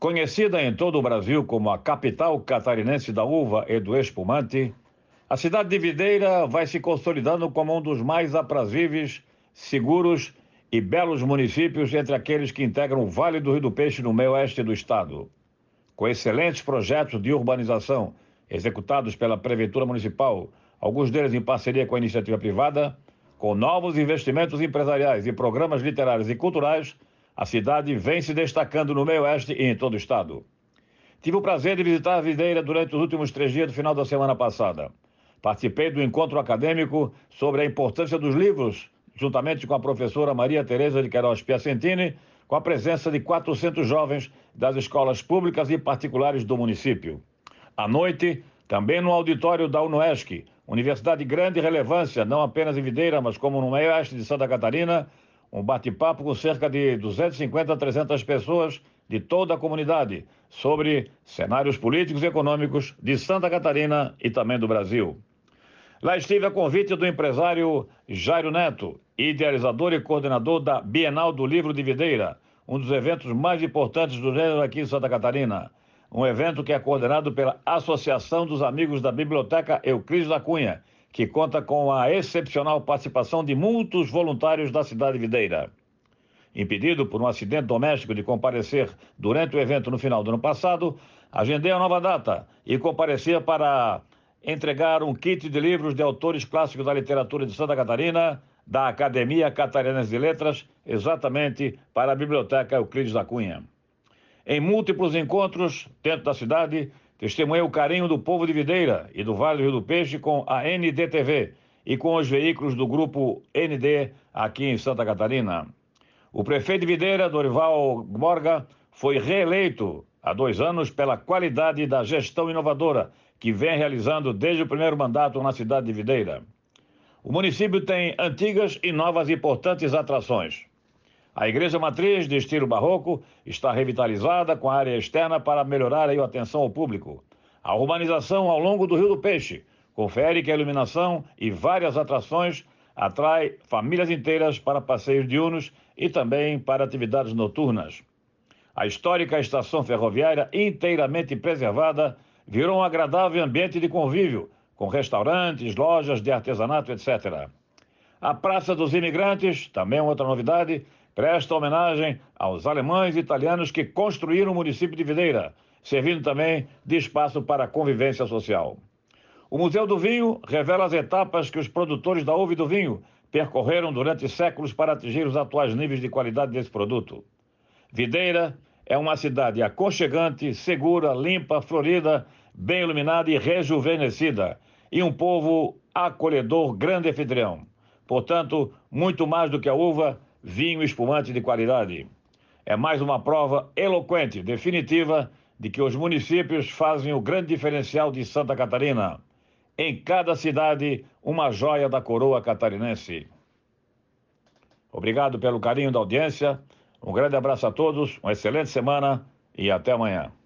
Conhecida em todo o Brasil como a capital catarinense da uva e do espumante, a cidade de Videira vai se consolidando como um dos mais aprazíveis, seguros e belos municípios entre aqueles que integram o Vale do Rio do Peixe no meio oeste do estado. Com excelentes projetos de urbanização executados pela Prefeitura Municipal, alguns deles em parceria com a iniciativa privada, com novos investimentos empresariais e programas literários e culturais, a cidade vem se destacando no meio oeste e em todo o estado. Tive o prazer de visitar a Videira durante os últimos 3 dias do final da semana passada. Participei do encontro acadêmico sobre a importância dos livros, juntamente com a professora Maria Tereza de Queiroz Piacentini, com a presença de 400 jovens das escolas públicas e particulares do município. À noite, também no auditório da UNOESC, Universidade de grande relevância, não apenas em Videira, mas como no meio oeste de Santa Catarina, um bate-papo com cerca de 250 a 300 pessoas de toda a comunidade sobre cenários políticos e econômicos de Santa Catarina e também do Brasil. Lá estive a convite do empresário Jairo Neto, idealizador e coordenador da Bienal do Livro de Videira, um dos eventos mais importantes do gênero aqui em Santa Catarina. Um evento que é coordenado pela Associação dos Amigos da Biblioteca Euclides da Cunha, que conta com a excepcional participação de muitos voluntários da cidade de Videira. Impedido por um acidente doméstico de comparecer durante o evento no final do ano passado, agendei a nova data e compareci para entregar um kit de livros de autores clássicos da literatura de Santa Catarina, da Academia Catarinense de Letras, exatamente para a Biblioteca Euclides da Cunha. Em múltiplos encontros dentro da cidade, testemunhei o carinho do povo de Videira e do Vale do Rio do Peixe com a NDTV e com os veículos do grupo ND aqui em Santa Catarina. O prefeito de Videira, Dorival Borga, foi reeleito há 2 anos pela qualidade da gestão inovadora que vem realizando desde o primeiro mandato na cidade de Videira. O município tem antigas e novas importantes atrações. A igreja matriz, de estilo barroco, está revitalizada com a área externa para melhorar a atenção ao público. A urbanização ao longo do Rio do Peixe confere que a iluminação e várias atrações atrai famílias inteiras para passeios diurnos e também para atividades noturnas. A histórica estação ferroviária, inteiramente preservada, virou um agradável ambiente de convívio, com restaurantes, lojas de artesanato, etc. A Praça dos Imigrantes, também outra novidade, presta homenagem aos alemães e italianos que construíram o município de Videira, servindo também de espaço para a convivência social. O Museu do Vinho revela as etapas que os produtores da uva e do vinho percorreram durante séculos para atingir os atuais níveis de qualidade desse produto. Videira é uma cidade aconchegante, segura, limpa, florida, bem iluminada e rejuvenescida, e um povo acolhedor, grande anfitrião. Portanto, muito mais do que a uva, vinho espumante de qualidade. É mais uma prova eloquente, definitiva, de que os municípios fazem o grande diferencial de Santa Catarina. Em cada cidade, uma joia da coroa catarinense. Obrigado pelo carinho da audiência, um grande abraço a todos, uma excelente semana e até amanhã.